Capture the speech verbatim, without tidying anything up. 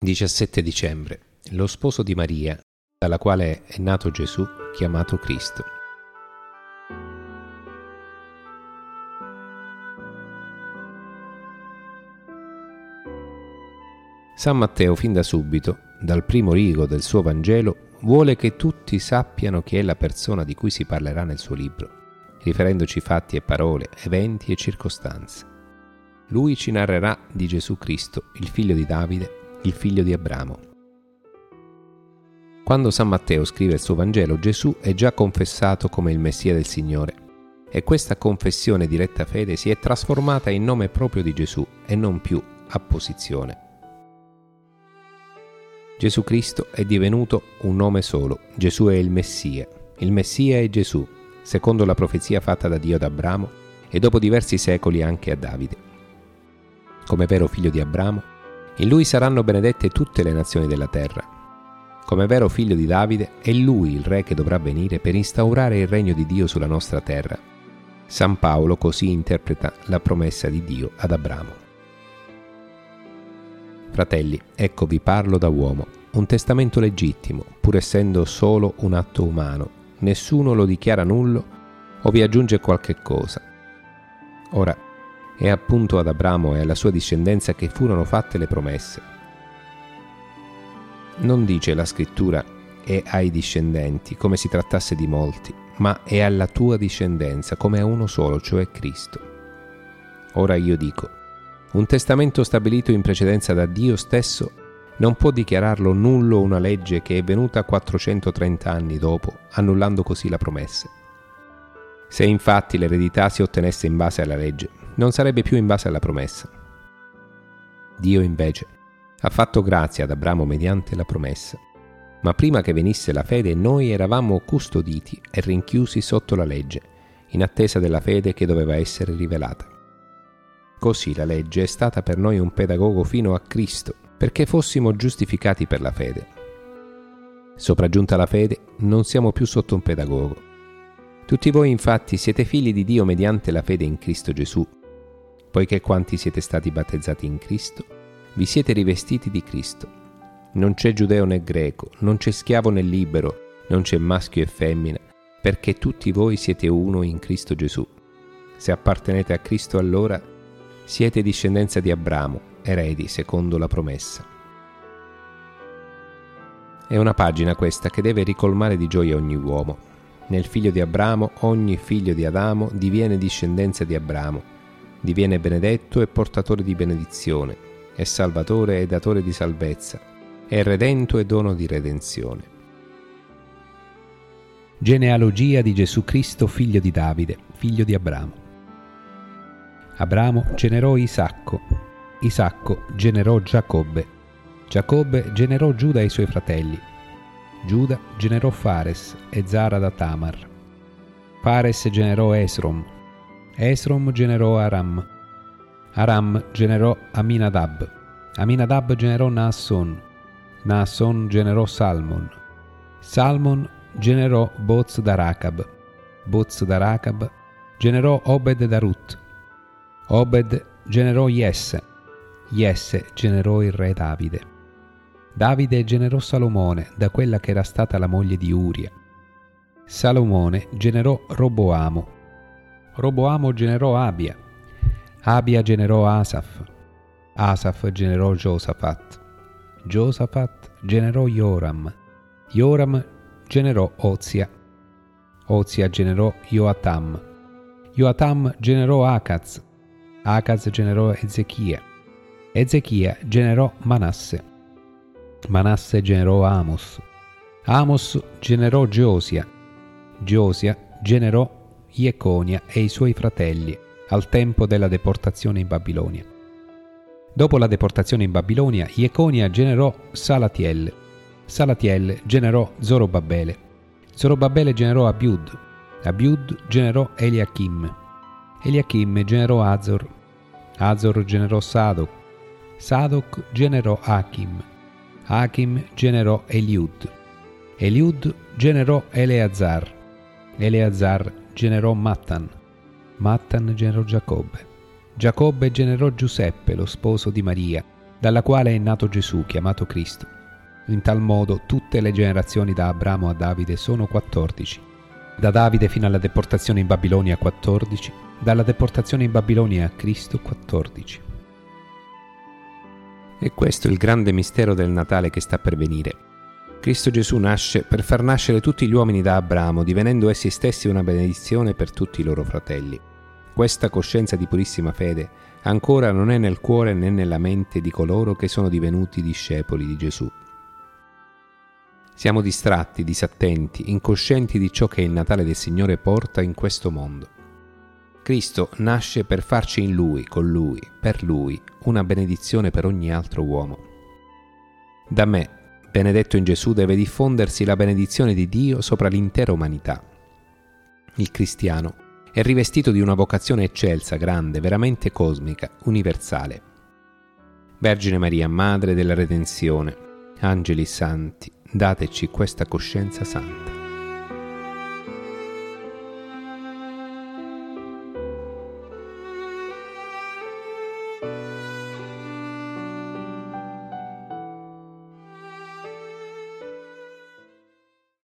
diciassette dicembre. Lo sposo di Maria, dalla quale è nato Gesù, chiamato Cristo. San Matteo, fin da subito, dal primo rigo del suo Vangelo, vuole che tutti sappiano chi è la persona di cui si parlerà nel suo libro, riferendoci fatti e parole, eventi e circostanze. Lui ci narrerà di Gesù Cristo, il figlio di Davide, il figlio di Abramo. Quando San Matteo scrive il suo Vangelo, Gesù è già confessato come il Messia del Signore, e questa confessione di retta fede si è trasformata in nome proprio di Gesù e non più apposizione. Gesù Cristo è divenuto un nome solo. Gesù è il Messia. Il Messia è Gesù, secondo la profezia fatta da Dio ad Abramo e dopo diversi secoli anche a Davide. Come vero figlio di Abramo, in lui saranno benedette tutte le nazioni della terra. Come vero figlio di Davide, è lui il re che dovrà venire per instaurare il regno di Dio sulla nostra terra. San Paolo così interpreta la promessa di Dio ad Abramo. Fratelli, ecco vi parlo da uomo, un testamento legittimo, pur essendo solo un atto umano. Nessuno lo dichiara nullo o vi aggiunge qualche cosa. Ora, è appunto ad Abramo e alla sua discendenza che furono fatte le promesse. Non dice la scrittura «e ai discendenti», come si trattasse di molti, ma «è alla tua discendenza», come a uno solo, cioè Cristo. Ora io dico, un testamento stabilito in precedenza da Dio stesso non può dichiararlo nullo una legge che è venuta quattrocentotrenta anni dopo, annullando così la promessa. Se infatti l'eredità si ottenesse in base alla legge, non sarebbe più in base alla promessa. Dio invece ha fatto grazia ad Abramo mediante la promessa, ma prima che venisse la fede noi eravamo custoditi e rinchiusi sotto la legge, in attesa della fede che doveva essere rivelata. Così la legge è stata per noi un pedagogo fino a Cristo, perché fossimo giustificati per la fede. Sopraggiunta la fede, non siamo più sotto un pedagogo. Tutti voi infatti siete figli di Dio mediante la fede in Cristo Gesù, poiché quanti siete stati battezzati in Cristo, vi siete rivestiti di Cristo. Non c'è giudeo né greco, non c'è schiavo né libero, non c'è maschio e femmina, perché tutti voi siete uno in Cristo Gesù. Se appartenete a Cristo allora, siete discendenza di Abramo, eredi secondo la promessa. È una pagina questa che deve ricolmare di gioia ogni uomo. Nel figlio di Abramo ogni figlio di Adamo diviene discendenza di Abramo, diviene benedetto e portatore di benedizione, è salvatore e datore di salvezza, è redento e dono di redenzione. Genealogia di Gesù Cristo, figlio di Davide, figlio di Abramo. Abramo generò Isacco, Isacco generò Giacobbe, Giacobbe generò Giuda e i suoi fratelli, Giuda generò Fares e Zara da Tamar, Fares generò Esrom, Esrom generò Aram, Aram generò Aminadab, Aminadab generò Naasson, Naasson generò Salmon, Salmon generò Boz da Racab, Boz da Racab generò Obed da Rut, Obed generò Jesse, Jesse generò il re Davide. Davide generò Salomone da quella che era stata la moglie di Uria. Salomone generò Roboamo. Roboamo generò Abia. Abia generò Asaf. Asaf generò Giosafat. Giosafat generò Joram. Joram generò Ozia. Ozia generò Joatam. Joatam generò Acaz. Acaz generò Ezechia, Ezechia generò Manasse, Manasse generò Amos, Amos generò Giosia, Giosia generò Jeconia e i suoi fratelli al tempo della deportazione in Babilonia. Dopo la deportazione in Babilonia, Jeconia generò Salatiel, Salatiel generò Zorobabele, Zorobabele generò Abiud, Abiud generò Eliachim, Eliachim generò Azor, Azor generò Sadoc, Sadoc generò Achim, Achim generò Eliud, Eliud generò Eleazar, Eleazar generò Mattan, Mattan generò Giacobbe, Giacobbe generò Giuseppe, lo sposo di Maria, dalla quale è nato Gesù, chiamato Cristo. In tal modo tutte le generazioni da Abramo a Davide sono quattordici. Da Davide fino alla deportazione in Babilonia quattordici, dalla deportazione in Babilonia a Cristo quattordici. E questo è il grande mistero del Natale che sta per venire. Cristo Gesù nasce per far nascere tutti gli uomini da Abramo, divenendo essi stessi una benedizione per tutti i loro fratelli. Questa coscienza di purissima fede ancora non è nel cuore né nella mente di coloro che sono divenuti discepoli di Gesù. Siamo distratti, disattenti, incoscienti di ciò che il Natale del Signore porta in questo mondo. Cristo nasce per farci in Lui, con Lui, per Lui, una benedizione per ogni altro uomo. Da me, benedetto in Gesù, deve diffondersi la benedizione di Dio sopra l'intera umanità. Il cristiano è rivestito di una vocazione eccelsa, grande, veramente cosmica, universale. Vergine Maria, Madre della Redenzione, angeli santi, dateci questa coscienza santa.